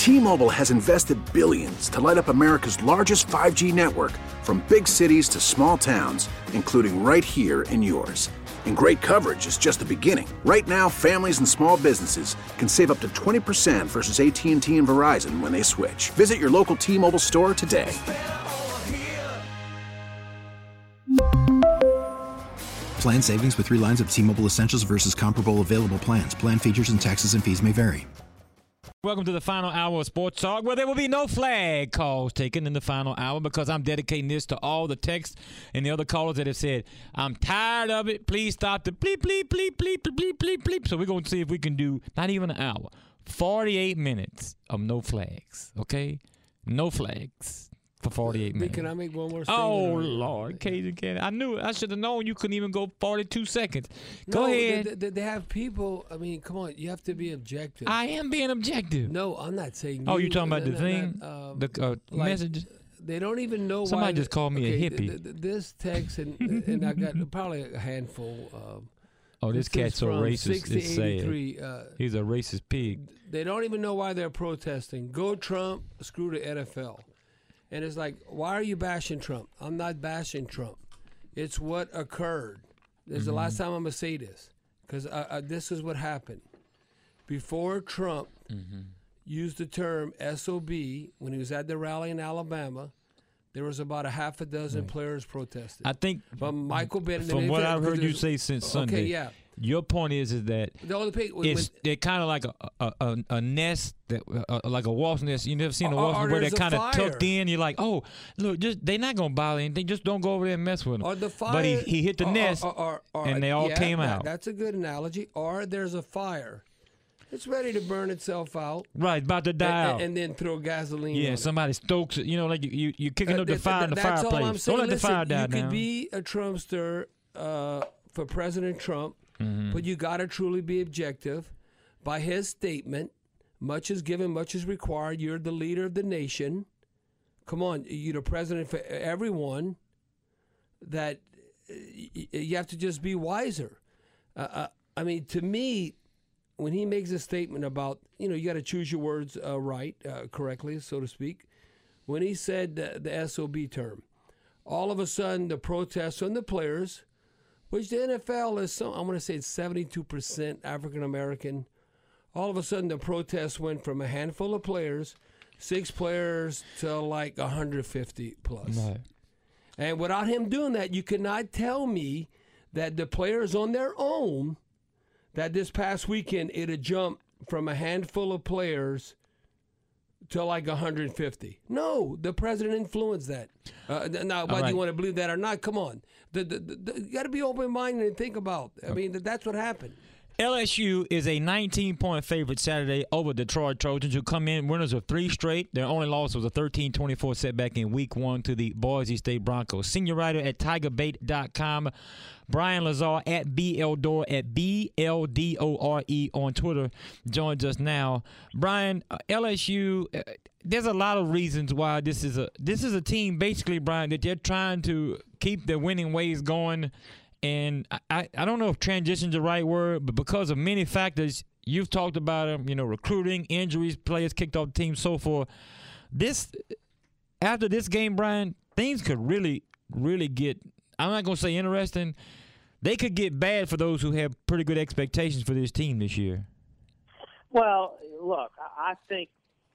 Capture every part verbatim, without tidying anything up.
T-Mobile has invested billions to light up America's largest five G network, from big cities to small towns, including right here in yours. And great coverage is just the beginning. Right now, families and small businesses can save up to twenty percent versus A T and T and Verizon when they switch. Visit your local T-Mobile store today. Plan savings with three lines of T-Mobile Essentials versus comparable available plans. Plan features and taxes and fees may vary. Welcome to the final hour of Sports Talk, where there will be no flag calls taken in the final hour, because I'm dedicating this to all the texts and the other callers that have said, I'm tired of it. Please stop the bleep, bleep, bleep, bleep, bleep, bleep, bleep. So we're going to see if we can do not even an hour, forty-eight minutes of no flags, okay? No flags for forty-eight minutes. Can I make one more statement? Oh, Lord. Cajun Candy. I knew it. I should have known you couldn't even go forty-two seconds. Go no, ahead. They, they, they have people. I mean, come on. You have to be objective. I am being objective. No, I'm not saying Oh, you. you talking about the not, thing? Not, um, the uh, like, message? They don't even know Somebody why. just called me okay, a hippie. Th- th- this text, and and I got probably a handful. Um, oh, this, this cat's so racist. It's sad. Uh, He's a racist pig. They don't even know why they're protesting. Go Trump, screw the N F L. And it's like, why are you bashing Trump? I'm not bashing Trump. It's what occurred. This is mm-hmm. the last time I'm going to say this, because uh, uh, this is what happened. Before Trump mm-hmm. used the term S O B, when he was at the rally in Alabama, there was about a half a dozen right. players protesting. I think from Michael Bennett. From what I've heard you say since Sunday. Okay, yeah. Your point is is that the only pig, when, it's they're kind of like a a, a a nest that uh, like a wasp nest. You never seen a wasp where they're kind of tucked in. You're like, oh, look, just they're not gonna bother anything. Just don't go over there and mess with them. Or the fire, but he he hit the or, nest, or, or, or, and they all yeah, came that, out. That's a good analogy. Or there's a fire. It's ready to burn itself out. Right, about to die and, out. And then throw gasoline Yeah, on somebody it. stokes it. You know, like you, you, are kicking uh, up the fire in the that's fireplace. All I'm saying. Don't let Listen, the fire die you down. You could be a Trumpster uh, for President Trump, mm-hmm. but you got to truly be objective. By his statement, much is given, much is required. You're the leader of the nation. Come on, you're the president for everyone. That you have to just be wiser. Uh, I mean, to me, when he makes a statement about, you know, you got to choose your words uh, right, uh, correctly, so to speak. When he said the, the S O B term, all of a sudden the protests from the players, which the N F L is, so, I'm going to say it's seventy-two percent African American. All of a sudden the protests went from a handful of players, six players, to like one hundred fifty plus. Right. And without him doing that, you cannot tell me that the players on their own, that this past weekend it had jumped from a handful of players to like one hundred fifty. No, the president influenced that. Uh, now, whether right. you want to believe that or not, come on. The, the, the, you got to be open-minded and think about. I mean, that's what happened. L S U is a nineteen-point favorite Saturday over Detroit Trojans, who come in winners of three straight. Their only loss was a thirteen twenty-four setback in week one to the Boise State Broncos. Senior writer at tiger bait dot com, Brian Lazar at B L Dore at B L D O R E on Twitter joins us now. Brian, uh, L S U, uh, there's a lot of reasons why this is a this is a team, basically, Brian, that they're trying to keep their winning ways going. And I, I don't know if transition is the right word, but because of many factors, you've talked about them, you know, recruiting, injuries, players kicked off the team, so forth. This, after this game, Brian, things could really, really get, I'm not going to say interesting, they could get bad for those who have pretty good expectations for this team this year. Well, look, I think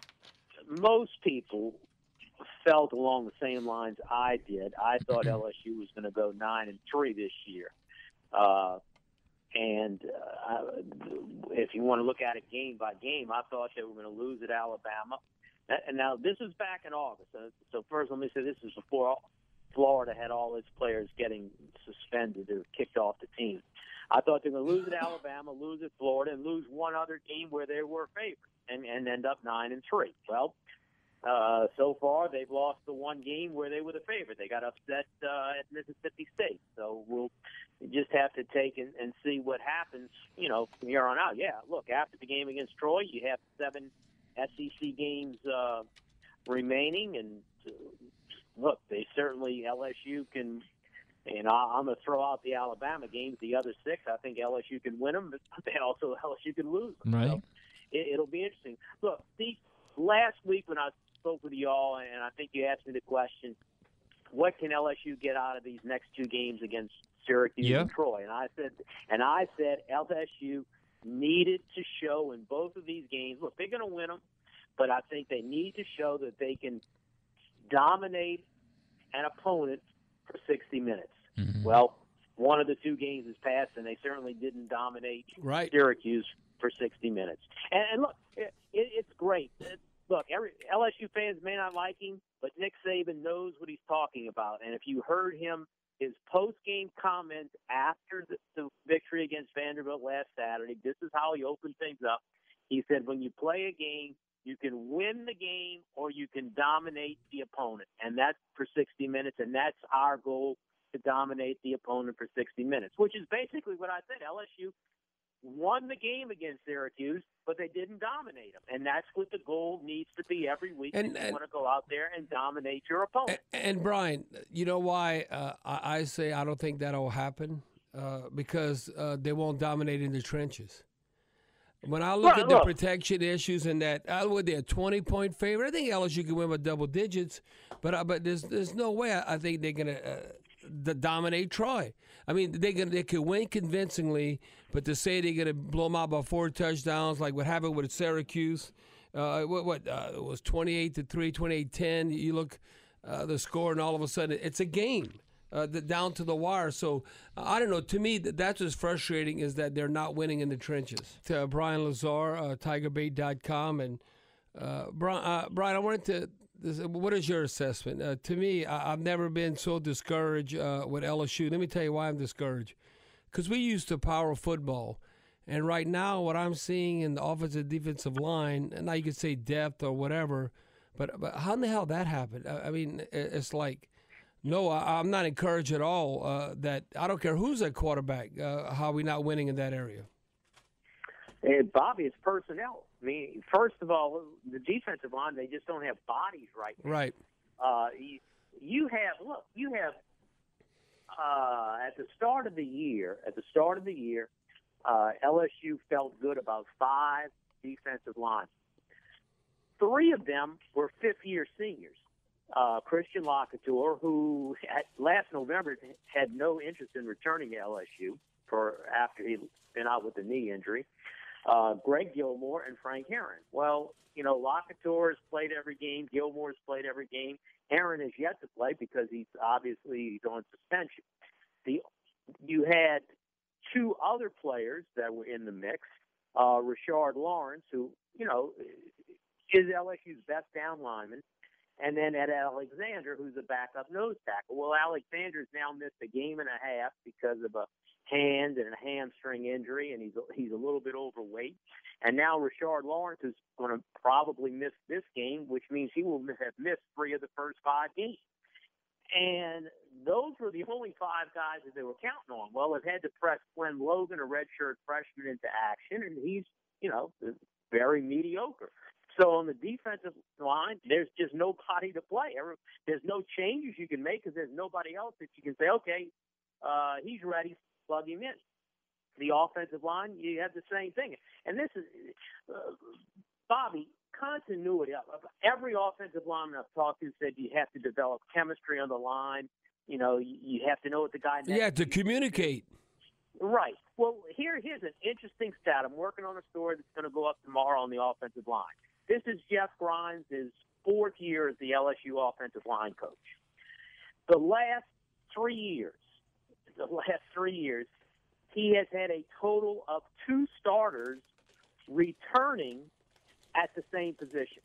most people felt along the same lines I did. I thought L S U was going to go nine and three this year, uh, and uh, if you want to look at it game by game, I thought they were going to lose at Alabama. And now this is back in August. So, so first, let me say this is before Florida had all its players getting suspended or kicked off the team. I thought they were going to lose at Alabama, lose at Florida, and lose one other game where they were favorites, and, and end up nine and three. Well. Uh, so far, they've lost the one game where they were the favorite. They got upset uh, at Mississippi State. So we'll just have to take and, and see what happens, you know, from here on out. Yeah, look, after the game against Troy, you have seven S E C games uh, remaining. And, uh, look, they certainly, L S U can, and I'm going to throw out the Alabama games, the other six. I think L S U can win them, but they also L S U can lose them. Right. So it, it'll be interesting. Look, Steve, last week when I spoke with you all, and I think you asked me the question, what can L S U get out of these next two games against Syracuse yeah. and Troy? And I said, and I said L S U needed to show in both of these games. Look, they're going to win them, but I think they need to show that they can dominate an opponent for sixty minutes. Mm-hmm. Well, one of the two games has passed, and they certainly didn't dominate right. Syracuse for sixty minutes. And, and look, it, it, it's great. It, look, every, L S U fans may not like him, but Nick Saban knows what he's talking about. And if you heard him, his post-game comments after the, the victory against Vanderbilt last Saturday, this is how he opened things up. He said, when you play a game, you can win the game or you can dominate the opponent. And that's for sixty minutes, and that's our goal, to dominate the opponent for sixty minutes, which is basically what I said. L S U won the game against Syracuse, but they didn't dominate them. And that's what the goal needs to be every week. And, you want to go out there and dominate your opponent. And, and Brian, you know why uh, I, I say I don't think that will happen? Uh, because uh, they won't dominate in the trenches. When I look right, at the look. protection issues and that, I would they're a twenty-point favorite. I think L S U can win by double digits, but uh, but there's there's no way I, I think they're gonna uh, the dominate Troy. I mean, they can they could win convincingly, but to say they're gonna blow them out by four touchdowns like what happened with Syracuse, uh, what what uh, it was twenty-eight to three, twenty-eight ten. You look uh, the score, and all of a sudden it's a game. Uh, the, down to the wire. So, uh, I don't know. To me, th- that's what's frustrating is that they're not winning in the trenches. To uh, Brian Lazar, uh, tiger bait dot com. And, uh, Brian, uh, Brian, I wanted to this, what is your assessment? Uh, to me, I, I've never been so discouraged uh, with L S U. Let me tell you why I'm discouraged. Because we used to power football. And right now, what I'm seeing in the offensive defensive line, and now you could say depth or whatever, but, but how in the hell that happened? I, I mean, it's like, no, I, I'm not encouraged at all uh, that I don't care who's at quarterback, uh, how we not winning in that area. And Bobby, it's personnel. I mean, first of all, the defensive line, they just don't have bodies right now. Right. Uh, you, you have, look, you have, uh, at the start of the year, at the start of the year, uh, L S U felt good about five defensive linemen. Three of them were fifth-year seniors. Uh, Christian Locouture, who at last November had no interest in returning to L S U for after he'd been out with a knee injury. Uh, Greg Gilmore and Frank Herron. Well, you know, Locouture has played every game. Gilmore's played every game. Herron has yet to play because he's obviously he's on suspension. The you had two other players that were in the mix. Uh, Rashard Lawrence, who you know is L S U's best down lineman. And then Ed Alexander, who's a backup nose tackle. Well, Alexander's now missed a game and a half because of a hand and a hamstring injury, and he's he's a little bit overweight. And now Rashard Lawrence is going to probably miss this game, which means he will have missed three of the first five games. And those were the only five guys that they were counting on. Well, they've had to press Glenn Logan, a redshirt freshman, into action, and he's, you know, very mediocre. So on the defensive line, there's just nobody to play. There's no changes you can make because there's nobody else that you can say, okay, uh, he's ready, plug him in. The offensive line, you have the same thing. And this is, uh, Bobby, continuity. Every offensive lineman I've talked to said you have to develop chemistry on the line. You know, you have to know what the guy next You have to communicate. Right. Well, here, here's an interesting stat. I'm working on a story that's going to go up tomorrow on the offensive line. This is Jeff Grimes' fourth year as the L S U offensive line coach. The last three years, the last three years, he has had a total of two starters returning at the same position.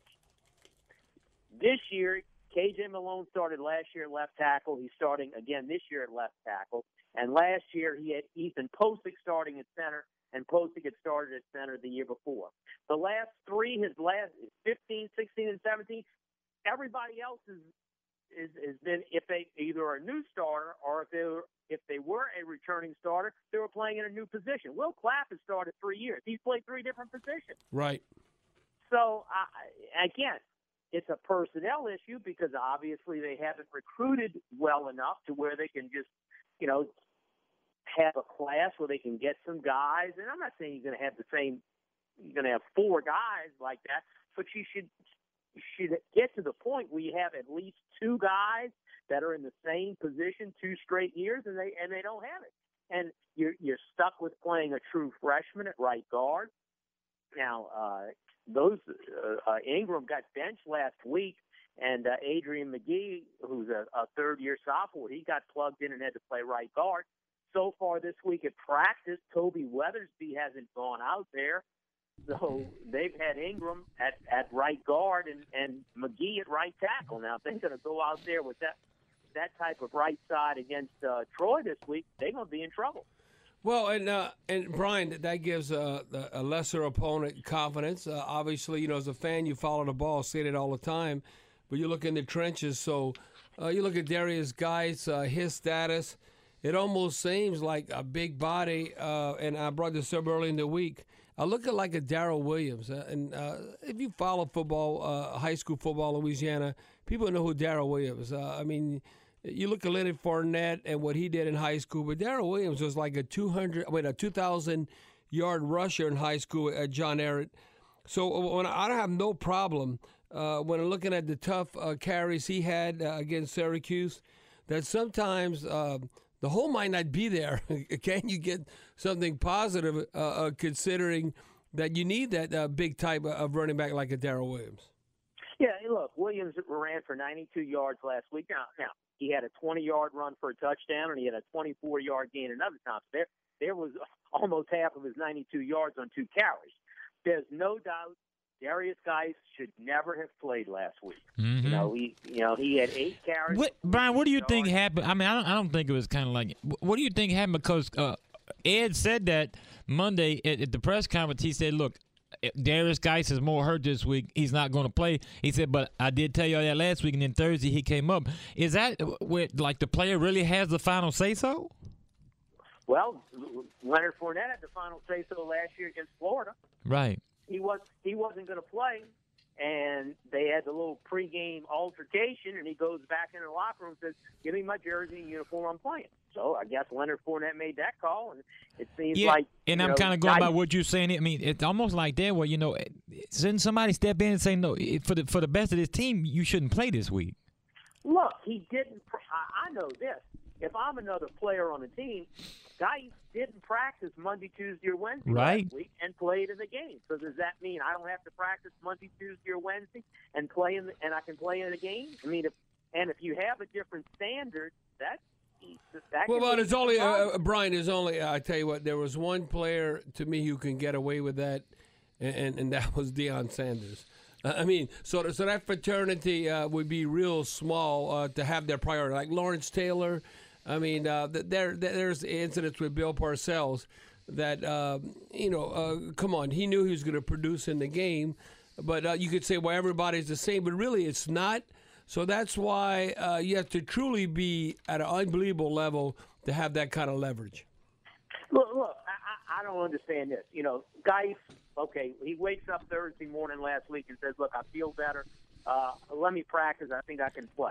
This year, K J Malone started last year at left tackle. He's starting again this year at left tackle. And last year, he had Ethan Posick starting at center, and Posick had started at center the year before. The last three, his last fifteen, sixteen, and seventeen, everybody else is is has been if they either a new starter or if they were if they were a returning starter, they were playing in a new position. Will Clapp has started three years. He's played three different positions. Right. So uh, again, it's a personnel issue because obviously they haven't recruited well enough to where they can just, you know, have a class where they can get some guys. And I'm not saying you're going to have the same, you're going to have four guys like that, but you should should get to the point where you have at least two guys that are in the same position two straight years, and they and they don't have it. And you're you're stuck with playing a true freshman at right guard. Now, uh, those uh, uh, Ingram got benched last week, and uh, Adrian McGee, who's a, a third-year sophomore, he got plugged in and had to play right guard. So far this week at practice, Toby Weathersby hasn't gone out there. So they've had Ingram at, at right guard and, and McGee at right tackle. Now, if they're going to go out there with that that type of right side against uh, Troy this week, they're going to be in trouble. Well, and uh, and Brian, that gives a, a lesser opponent confidence. Uh, obviously, you know, as a fan, you follow the ball, say it all the time, but you look in the trenches. So uh, you look at Darius Geis, uh, his status. It almost seems like a big body, uh, and I brought this up early in the week. I look at like a Darrell Williams, uh, and uh, if you follow football, uh, high school football in Louisiana, people know who Darrell Williams. Uh, I mean, you look at Leonard Fournette and what he did in high school, but Darrell Williams was like a two hundred, I mean, a two thousand yard rusher in high school at John Ehret. So when I don't have no problem uh, when I'm looking at the tough uh, carries he had uh, against Syracuse, that sometimes uh, the hole might not be there. Can you get something positive uh, uh, considering that you need that uh, big type of running back like a Darrell Williams? Yeah, look, Williams ran for ninety-two yards last week. Now, now he had a twenty-yard run for a touchdown, and he had a twenty-four yard gain another time. So there, there was almost half of his ninety-two yards on two carries. There's no doubt Darius Geis should never have played last week. Mm-hmm. You know, he, you know, he had eight carries. What, Brian, what do you think happened? I mean, I don't, I don't think it was kind of like. What do you think happened? Because uh, Ed said that Monday at, at the press conference. He said, "Look, Darius Geis is more hurt this week. He's not going to play." He said, "But I did tell you all that last week, and then Thursday he came up." Is that where, like, the player really has the final say-so? Well, Leonard Fournette had the final say-so last year against Florida. Right. He was he wasn't going to play, and they had the little pregame altercation, and he goes back in the locker room and says, "Give me my jersey and uniform. I'm playing." So I guess Leonard Fournette made that call, and it seems yeah, like. And I'm kind of going by what you're saying. I mean, it's almost like that where, you know, shouldn't somebody step in and say, "No, for the for the best of this team, you shouldn't play this week"? Look, he didn't. I, I know this. If I'm another player on the team, Geis didn't practice Monday, Tuesday, or Wednesday right. last week and played in the game. So does that mean I don't have to practice Monday, Tuesday, or Wednesday and play in the, and I can play in the game? I mean, if, and if you have a different standard, that's that well, but it's only uh, Brian. There's only uh, I tell you what. There was one player to me who can get away with that, and and, and that was Deion Sanders. Uh, I mean, so so that fraternity uh, would be real small uh, to have their priority, like Lawrence Taylor. I mean, uh, there there's incidents with Bill Parcells that uh, you know. Uh, come on, he knew he was going to produce in the game, but uh, you could say, well, everybody's the same, but really, it's not. So that's why uh, you have to truly be at an unbelievable level to have that kind of leverage. Look, look, I, I don't understand this. You know, Geis, okay, he wakes up Thursday morning last week and says, "Look, I feel better. Uh, let me practice. I think I can play."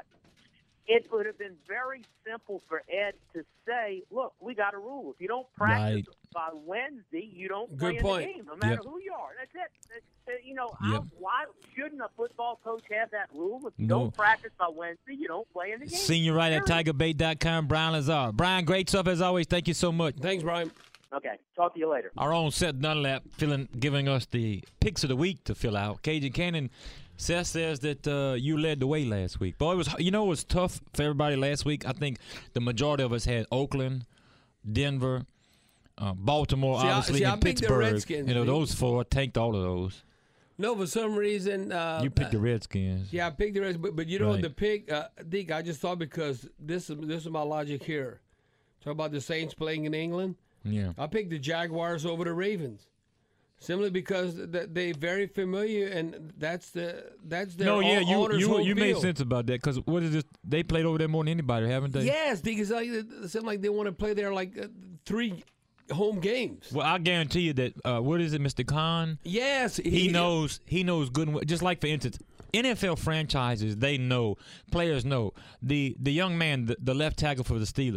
It would have been very simple for Ed to say, "Look, we got a rule. If you don't practice right. by Wednesday, you don't Good play point. in the game, no matter yep. who you are." That's it. That's, you know, Yep. I, why shouldn't a football coach have that rule? If you No. don't practice by Wednesday, you don't play in the game. Senior writer at Period. Tiger Bait dot com, Brian Lazar. Brian, great stuff as always. Thank you so much. Thanks, Brian. Okay, talk to you later. Our own Seth Dunlap filling, giving us the picks of the week to fill out. Cajun Cannon. Seth says that uh, you led the way last week. Boy, it was you know it was tough for everybody last week. I think the majority of us had Oakland, Denver, uh, Baltimore, See, I- obviously, see, I and picked the Pittsburgh. Redskins, You know, man. those four tanked all of those. No, for some reason uh, You picked the Redskins. Yeah, I picked the Redskins, but, but you know Right. the pick, uh, Deke. I just thought because this is this is my logic here. Talk about the Saints playing in England. Yeah. I picked the Jaguars over the Ravens, simply because th- they very familiar, and that's the that's their No, yeah, own- you owner's you home you made field. sense about that because what is this? They played over there more than anybody, haven't they? Yes, because like, it seemed like they want to play there like uh, three home games. Well, I guarantee you that uh, what is it, Mister Khan? Yes, He knows. He knows good. and well- Just like for instance, N F L franchises, they know players know the the young man, the, the left tackle for the Steelers.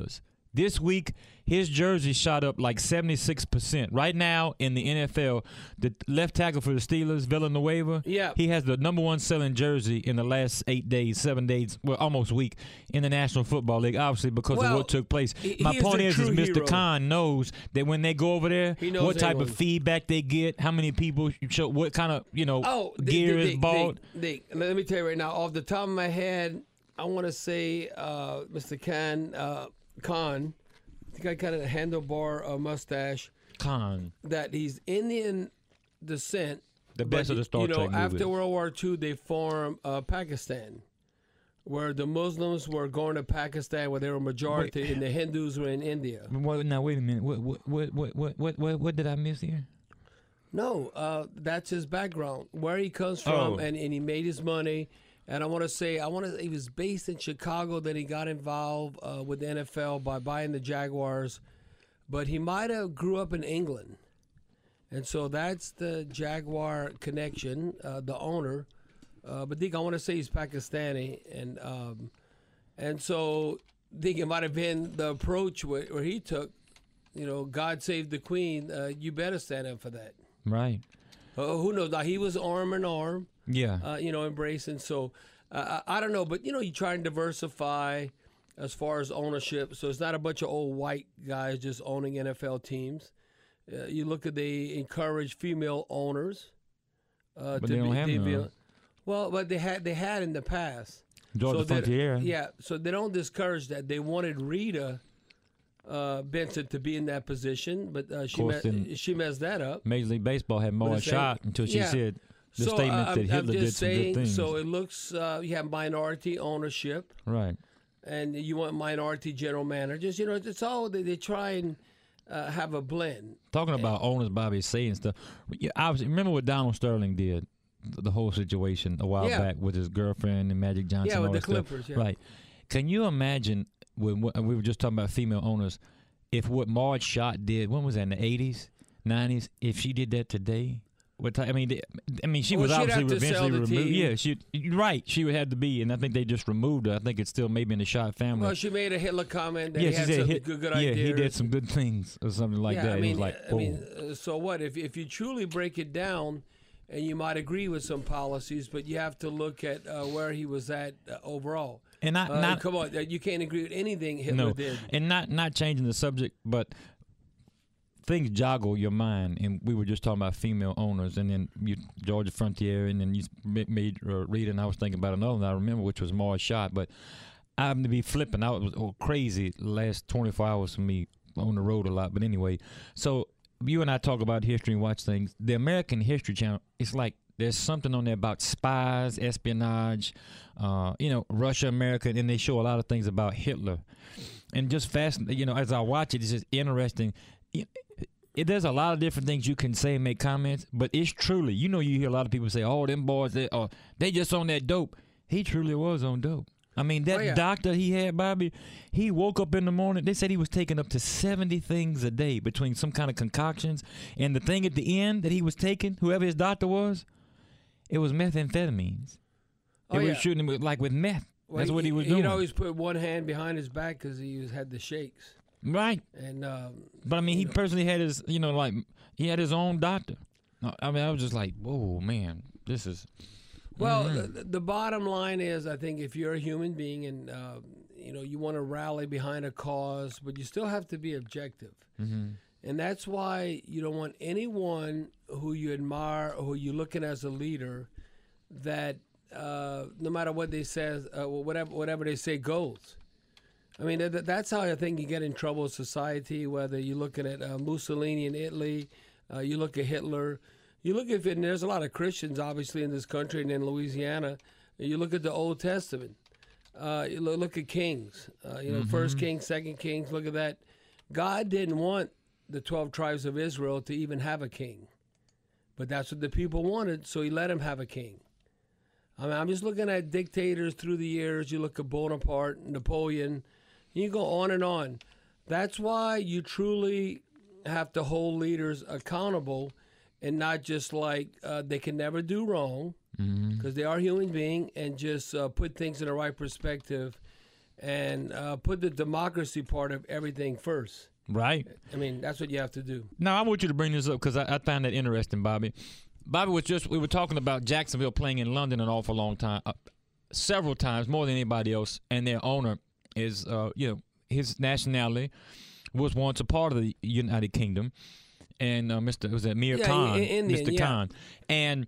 This week, his jersey shot up like seventy-six percent. Right now in the N F L, the left tackle for the Steelers, Villanueva, yeah. he has the number one selling jersey in the last eight days, seven days, well, almost week in the National Football League, obviously because well, of what took place. He, My he point is, is, is Mister Mister Khan knows that when they go over there, what type anyone. of feedback they get, how many people show, what kind of, you know, oh, gear they, they, is bought. They, they, let me tell you right now, off the top of my head, I want to say uh, Mister Khan, uh, Khan, I think I got a handlebar uh, mustache. Khan. That he's Indian descent. The best but, of the Star You know, Trek movies. after World War Two, they formed uh, Pakistan, where the Muslims were going to Pakistan, where they were majority, Wait. and the Hindus were in India. Well, now wait a minute. What what what what what what, what did I miss here? No, uh, that's his background, where he comes from, Oh. and, and he made his money. And I want to say, I want to. He was based in Chicago. Then he got involved uh, with the N F L by buying the Jaguars, but he might have grew up in England, and so that's the Jaguar connection. Uh, the owner, uh, but Dick, I want to say he's Pakistani, and um, and so Dick, it might have been the approach where, where he took. You know, God save the Queen. Uh, you better stand up for that. Right. Uh, who knows? Now, he was arm in arm. Yeah. Uh, you know, embracing. So uh, I, I don't know, but you know, you try and diversify as far as ownership. So it's not a bunch of old white guys just owning N F L teams. Uh, you look at they encourage female owners. Uh, But to they don't be, have to be- none. Well, but they had they had in the past. Georgia so they- Frontier. Yeah, so they don't discourage that. They wanted Rita uh, Benson to be in that position, but uh, she course, me- in- she messed that up. Major League Baseball had more But it's shot saying- until she yeah. said the so statement uh, that I'm, Hitler I'm did just some saying, good things. so it looks uh, you have minority ownership, right. and you want minority general managers. You know, it's all they, they try and uh, have a blend. Talking about owners, Bobby saying stuff. Yeah, I was, remember what Donald Sterling did, the, the whole situation a while Yeah. back with his girlfriend and Magic Johnson. Yeah, and with all the that stuff. Clippers, yeah. Right. Can you imagine when when- we were just talking about female owners? If what Marge Schott did, when was that, in the eighties, nineties? If she did that today, what type, I mean, they, I mean, she Well, was she'd obviously have to eventually sell the removed. team. Yeah, she you're right. She would have to be, and I think they just removed her. I think it's still maybe in the Schott family. Well, she made a Hitler comment that yeah, he she had said some hit, good, good yeah, ideas. he did some good things or something like yeah, that. I It mean, was like, I mean, oh. uh, so what? If if you truly break it down, and you might agree with some policies, but you have to look at uh, where he was at uh, overall. And not, Uh, not come on, uh, you can't agree with anything Hitler no, did. and not not changing the subject, but things joggle your mind. And we were just talking about female owners, and then you, Georgia Frontier, and then you made uh, Rita, and I was thinking about another one I remember, which was Marge Schott. But I happened to be flipping. I was oh, crazy the last twenty-four hours for me on the road a lot. But anyway, so you and I talk about history and watch things. The American History Channel, it's like there's something on there about spies, espionage, uh, you know, Russia, America, and they show a lot of things about Hitler. And just fascinating, you know, as I watch it, it's just interesting. It, it, there's a lot of different things you can say and make comments, but it's truly, you know, you hear a lot of people say, oh, them boys, they, oh, they just on that dope. He truly was on dope. I mean, that Oh, yeah. doctor he had, Bobby, he woke up in the morning. They said he was taking up to seventy things a day between some kind of concoctions. And the thing at the end that he was taking, whoever his doctor was, it was methamphetamines. Oh, They were yeah. shooting him with, like with meth. Well, That's what he was He'd doing. always put one hand behind his back because he was, had the shakes. Right. And um, But I mean, he you know. personally had his, you know, like he had his own doctor. No, I mean, I was just like, whoa, man, this is. Well, Mm-hmm. the, the bottom line is, I think if you're a human being and uh, you know you want to rally behind a cause, but you still have to be objective, Mm-hmm. and that's why you don't want anyone who you admire or who you're looking as a leader that uh, no matter what they say, uh, whatever whatever they say goes. I mean, that, that's how I think you get in trouble in society. Whether you're looking at uh, Mussolini in Italy, uh, you look at Hitler. You look at, and there's a lot of Christians, obviously, in this country and in Louisiana. You look at the Old Testament. Uh, you look, look at Kings. Uh, you know, First Kings, Second Kings. Look at that. God didn't want the twelve tribes of Israel to even have a king, but that's what the people wanted, so He let them have a king. I mean, I'm just looking at dictators through the years. You look at Bonaparte, Napoleon. You go on and on. That's why you truly have to hold leaders accountable. And not just like uh, they can never do wrong because they are human beings, and just uh, put things in the right perspective and uh, put the democracy part of everything first. Right. I mean, that's what you have to do. Now, I want you to bring this up because I, I found that interesting, Bobby. Bobby was just, we were talking about Jacksonville playing in London an awful long time, uh, several times, more than anybody else, and their owner is, uh, you know, his nationality was once a part of the United Kingdom, and uh, Mister was that Mir Yeah, Khan, in- Indian, Mister yeah. Khan, and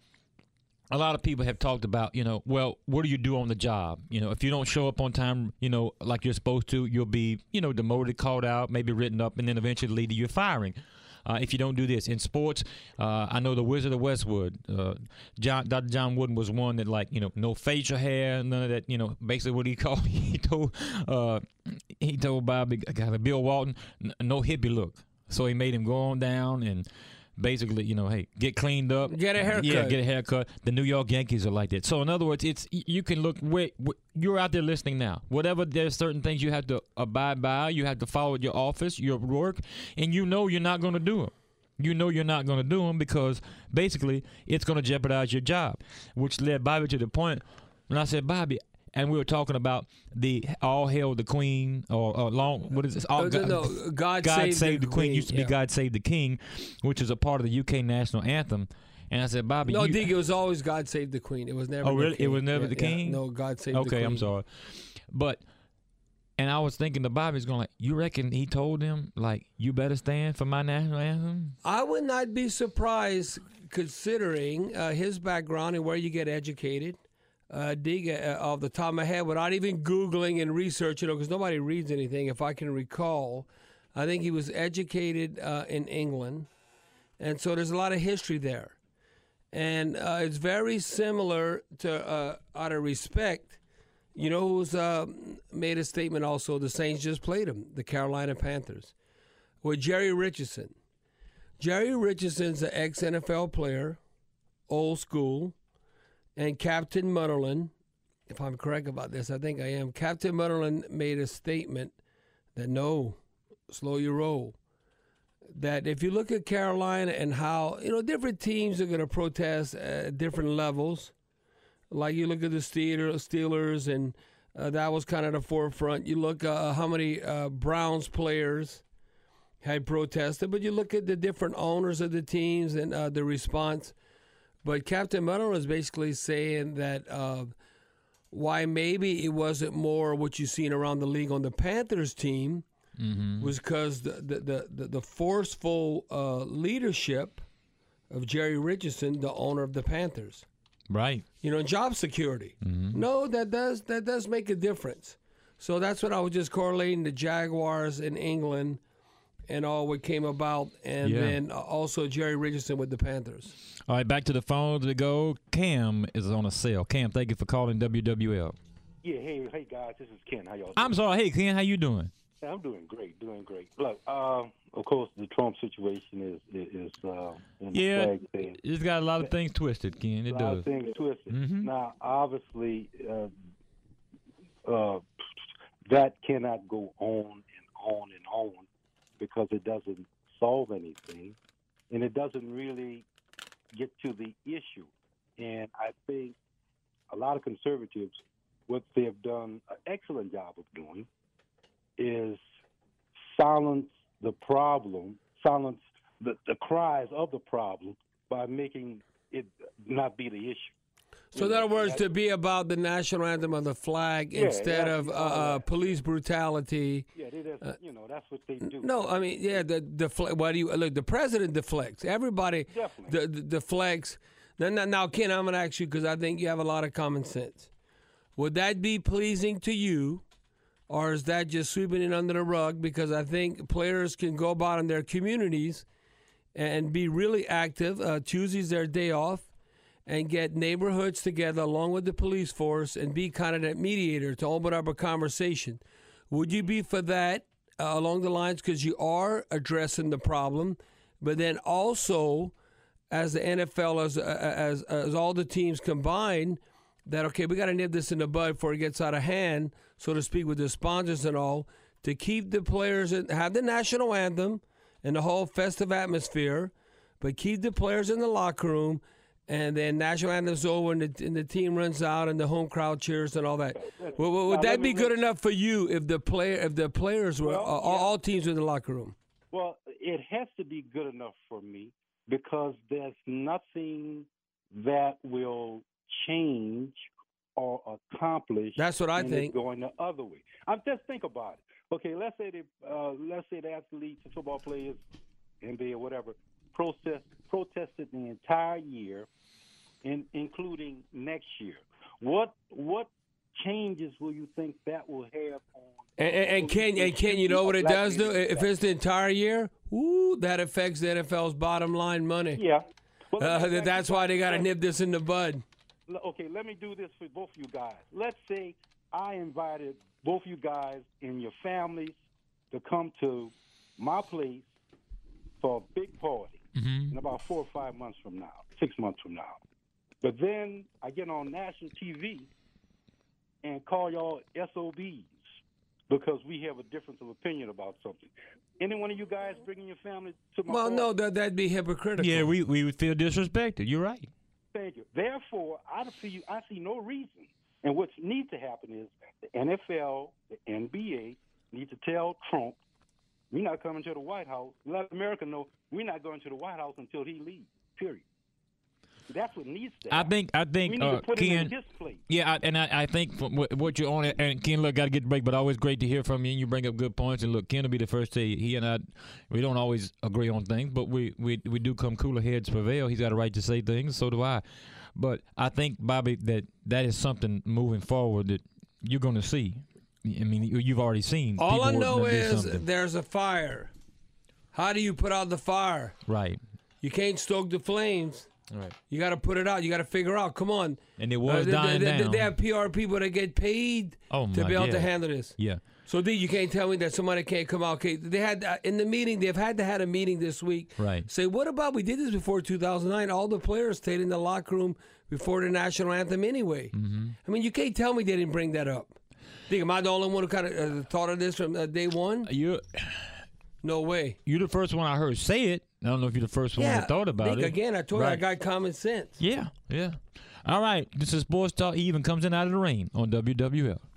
a lot of people have talked about, you know, well, what do you do on the job? You know, if you don't show up on time, you know, like you're supposed to, you'll be, you know, demoted, called out, maybe written up, and then eventually lead to your firing. Uh, if you don't do this in sports, uh, I know the Wizard of Westwood, uh, John, Doctor John Wooden was one that, like, you know, no facial hair, none of that. You know, basically what he called, he told, uh, he told Bobby, Bill Walton, n- no hippie look. So he made him go on down and basically, you know, hey, get cleaned up, Get a haircut. Yeah, get a haircut. The New York Yankees are like that. So in other words, it's you can look. Wait, you're out there listening now. Whatever, there's certain things you have to abide by. You have to follow your office, your work, and you know you're not going to do them. You know you're not going to do them because basically it's going to jeopardize your job, which led Bobby to the point when I said, Bobby. And we were talking about the All Hail the Queen, or, or long, what is this? All, Oh, no, no, God Save Save the the Queen. Queen, Used to be yeah. God Save the King, which is a part of the U K national anthem. And I said, Bobby, No, you, Dig, it was always God Save the Queen. It was never Oh, the really? It King. was never Yeah, the yeah. King? No, God Save the Queen. okay, I'm sorry. But, and I was thinking the Bobby's going like, you reckon he told them, like, you better stand for my national anthem? I would not be surprised considering uh, his background and where you get educated. Uh, Dig, uh, off the top of my head, without even Googling and researching, because nobody reads anything, if I can recall, I think he was educated uh, in England. And so there's a lot of history there. And uh, it's very similar to, uh, out of respect, you know who's uh, made a statement also? The Saints just played him, the Carolina Panthers, with Jerry Richardson. Jerry Richardson's an ex-N F L player, old school, and Captain Mutterland, if I'm correct about this, I think I am, Captain Mutterland made a statement that no, slow your roll. That if you look at Carolina and how, you know, different teams are going to protest at different levels. Like you look at the Steelers, Steelers and uh, that was kind of the forefront. You look uh, how many uh, Browns players had protested, but you look at the different owners of the teams and uh, the response. But Captain Mutterland was basically saying that uh, why maybe it wasn't more what you've seen around the league on the Panthers team mm-hmm. was because the, the, the, the forceful uh, leadership of Jerry Richardson, the owner of the Panthers. Right. You know, job security. Mm-hmm. No, that does that does make a difference. So that's what I was just correlating the Jaguars in England and all what came about, and yeah. then also Jerry Richardson with the Panthers. All right, back to the phone to go. Cam is on a cell. Cam, thank you for calling W W L. Yeah, hey, hey guys, this is Ken. How y'all doing? I'm sorry. Hey, Ken, how you doing? Yeah, I'm doing great, doing great. Look, uh, of course, the Trump situation is is uh, in the Yeah, flag thing. it's got a lot of things twisted, Ken. It A lot does. of things twisted. Mm-hmm. Now, obviously, uh, uh, that cannot go on and on and on because it doesn't solve anything, and it doesn't really get to the issue. And I think a lot of conservatives, what they have done an excellent job of doing, is silence the problem, silence the, the cries of the problem by making it not be the issue. So, in other words, to be about the national anthem of the flag Yeah, instead yeah, of uh, all uh, that. police brutality. Yeah, they just, Uh, you know, that's what they do. No, I mean, yeah, the defle- What do you look? The president deflects. Everybody Definitely. de- de- deflects. Now, now, now, Ken, I'm going to ask you because I think you have a lot of common sense. Would that be pleasing to you, or is that just sweeping it under the rug? Because I think players can go about in their communities and be really active. Uh, Tuesday's their day off. And get neighborhoods together along with the police force and be kind of that mediator to open up a conversation. Would you be for that uh, along the lines because you are addressing the problem, but then also as the N F L, as, as, as all the teams combined, that, okay, we got to nip this in the bud before it gets out of hand, so to speak, with the sponsors and all, to keep the players, in, have the national anthem and the whole festive atmosphere, but keep the players in the locker room and then national anthem's over, and the, and the team runs out, and the home crowd cheers and all that. Well, well, would that be good enough for you if the player, if the players were Well, uh, yeah. all teams were in the locker room? Well, it has to be good enough for me because there's nothing that will change or accomplish. That's what I in it think. Going the other way. I'm just think about it. Okay, let's say the uh, let's say the athletes, the football players, N B A, whatever, protest protested the entire year, in, including next year. What what changes will you think that will have on? And, and, and Ken, and Ken, you know what it does do? If it's the entire year, ooh, that affects the N F L's bottom line money. Yeah. Well, Uh, let me- that's why they got to nip this in the bud. Okay, let me do this for both you guys. Let's say I invited both you guys and your families to come to my place for a big party Mm-hmm. in about four or five months from now, six months from now. But then I get on national T V and call y'all S O Bs because we have a difference of opinion about something. Any one of you guys bringing your family to my Well, party? no, that, that'd be hypocritical. Yeah, we, we would feel disrespected. You're right. Thank you. Therefore, I see I see no reason. And what needs to happen is the N F L, the N B A need to tell Trump, we're not coming to the White House. Let America know we're not going to the White House until he leaves, period. That's what needs to I happen. think I we think need uh, to put him Ken. in his place. Yeah, I, and I, I think from what, what you're on, and Ken, look, got to get the break, but always great to hear from you, and you bring up good points. And look, Ken will be the first to he and I, we don't always agree on things, but we, we, we do come cooler heads prevail. He's got a right to say things, so do I. But I think, Bobby, that that is something moving forward that you're going to see. I mean, you- you've already seen. All people I know wanting to do is something. there's a fire. How do you put out the fire? Right, You can't stoke the flames. right. You got to put it out. You got to figure out. Come on. And it was Uh, dying they, they, down. they have P R people that get paid Oh, to my be able to God. handle this. Yeah. So D, you can't tell me that somebody can't come out. Okay, they had uh, in the meeting. They've had to had a meeting this week. Right. Say, what about we did this before two thousand nine? All the players stayed in the locker room before the national anthem anyway. Mm-hmm. I mean, you can't tell me they didn't bring that up. Think, am I the only one who kind of uh, thought of this from uh, day one? You're, No way. you're the first one I heard say it. I don't know if you're the first one that thought about Nick, it. Again, I told you I Right. got common sense. Yeah, yeah. All right, this is Sports Talk. He even comes in out of the rain on W W L.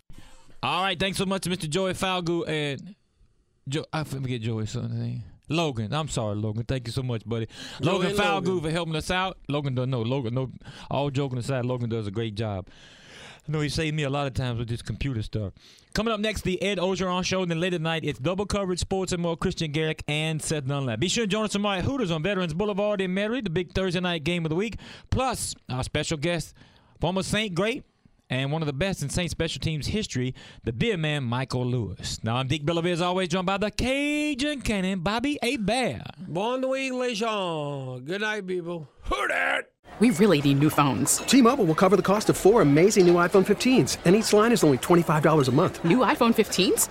All right, thanks so much to Mister Joey Falgout and Joe. I forget Joey's son's name. Logan. I'm sorry, Logan. Thank you so much, buddy. Joey Logan Falgout Logan. for helping us out. Logan does no. Logan, no. All joking aside, Logan does a great job. I know he saved me a lot of times with this computer stuff. Coming up next, the Ed Ogeron Show. And then later tonight, it's double coverage, sports and more. Christian Garrick and Seth Dunlap. Be sure to join us tomorrow at Hooters on Veterans Boulevard in Mary, the big Thursday night game of the week. Plus, our special guest, former Saint great and one of the best in Saint special teams history, the beer man, Michael Lewis. Now, I'm Deke Bellevue, as always, joined by the Cajun Cannon, Bobby A. Bear. Bon nuit, les gens. Good night, people. Who dat? We really need new phones. T-Mobile will cover the cost of four amazing new iPhone fifteens, and each line is only twenty-five dollars a month. New iPhone fifteens?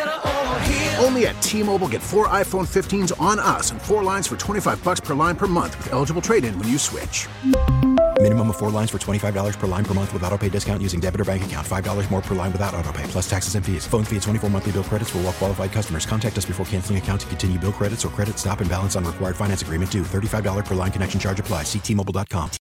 Only at T-Mobile, get four iPhone fifteens on us and four lines for twenty-five bucks per line per month with eligible trade-in when you switch. Minimum of four lines for twenty-five dollars per line per month with autopay discount using debit or bank account. five dollars more per line without autopay, plus taxes and fees. Phone fee at twenty-four monthly bill credits for well-qualified customers. Contact us before canceling account to continue bill credits or credit stop and balance on required finance agreement due. thirty-five dollars per line connection charge applies. See T Mobile dot com.